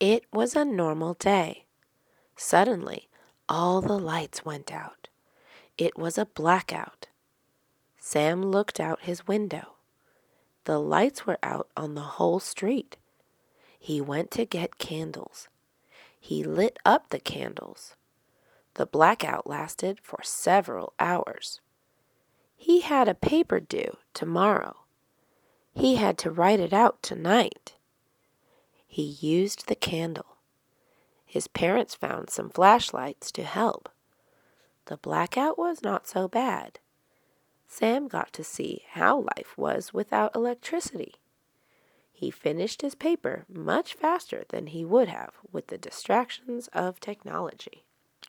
It was a normal day. Suddenly, all the lights went out. It was a blackout. Sam looked out his window. The lights were out on the whole street. He went to get candles. He lit up the candles. The blackout lasted for several hours. He had a paper due tomorrow. He had to write it out tonight. He used the candle. His parents found some flashlights to help. The blackout was not so bad. Sam got to see how life was without electricity. He finished his paper much faster than he would have with the distractions of technology.